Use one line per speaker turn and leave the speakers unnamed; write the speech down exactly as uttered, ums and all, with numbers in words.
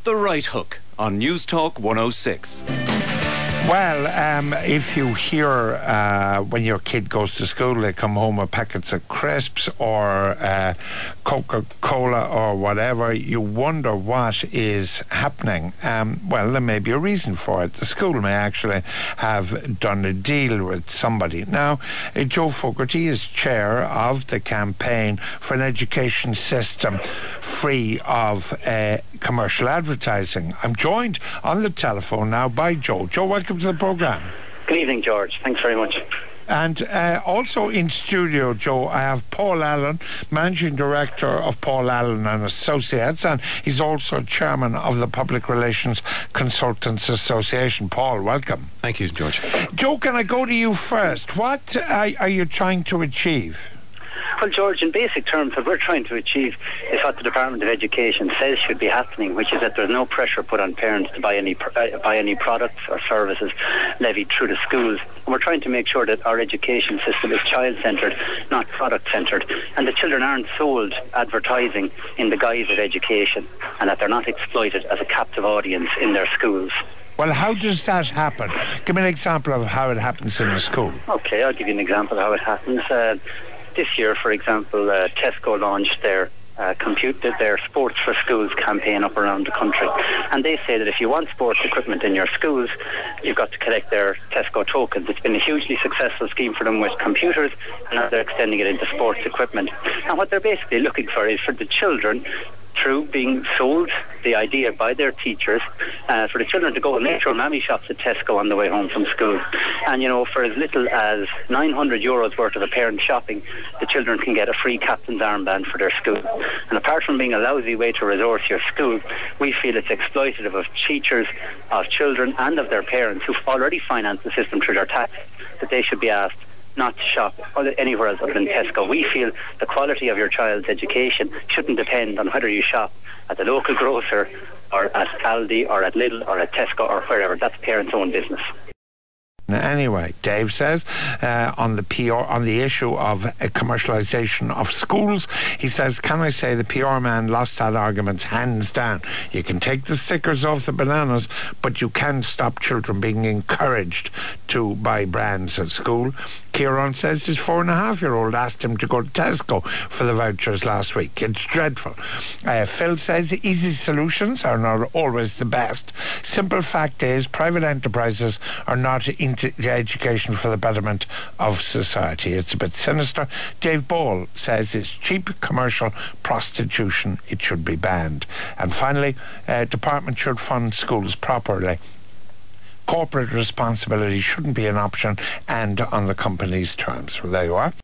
The Right Hook on News Talk one oh six.
Well, um, if you hear uh, when your kid goes to school, they come home with packets of crisps or uh, Coca-Cola or whatever, you wonder what is happening. Um, well, there may be a reason for it. The school may actually have done a deal with somebody. Now, uh, Joe Fogarty is chair of the campaign for an education system free of uh, commercial advertising. I'm joined on the telephone now by Joe. Joe, welcome to the programme.
Good evening, George. Thanks very much.
And uh, also in studio, Joe, I have Paul Allen, Managing Director of Paul Allen and Associates, and he's also Chairman of the Public Relations Consultants Association. Paul, welcome.
Thank you, George.
Joe, can I go to you first? What uh, are you trying to achieve?
Well, George, in basic terms, what we're trying to achieve is what the Department of Education says should be happening, which is that there's no pressure put on parents to buy any uh, buy any products or services levied through the schools. And we're trying to make sure that our education system is child-centred, not product-centred, and the children aren't sold advertising in the guise of education, and that they're not exploited as a captive audience in their schools.
Well, how does that happen? Give me an example of how it happens in a school.
Okay, I'll give you an example of how it happens. Uh, This year, for example, uh, Tesco launched their uh, computed their Sports for Schools campaign up around the country, and they say that if you want sports equipment in your schools, you've got to collect their Tesco tokens. It's been a hugely successful scheme for them with computers, and now they're extending it into sports equipment. And what they're basically looking for is for the children, through being sold the idea by their teachers, uh, for the children to go and make sure mammy shops at Tesco on the way home from school. And, you know, for as little as nine hundred euros worth of a parent shopping, the children can get a free captain's armband for their school. And apart from being a lousy way to resource your school, we feel it's exploitative of teachers, of children and of their parents who've already financed the system through their tax, that they should be asked not to shop anywhere else other than Tesco. We feel the quality of your child's education shouldn't depend on whether you shop at the local grocer or at Aldi or at Lidl or at Tesco or wherever. That's parents' own business.
Anyway, Dave says uh, on the P R, on the issue of uh, commercialisation of schools, he says, can I say the P R man lost that argument hands down? You can take the stickers off the bananas, but you can't stop children being encouraged to buy brands at school. Kieran says his four and a half year old asked him to go to Tesco for the vouchers last week. It's dreadful. Uh, Phil says easy solutions are not always the best. Simple fact is private enterprises are not into education for the betterment of society. It's a bit sinister. Dave Ball says it's cheap commercial prostitution. It should be banned. And finally, uh, department should fund schools properly. Corporate responsibility shouldn't be an option and on the company's terms. Well, there you are.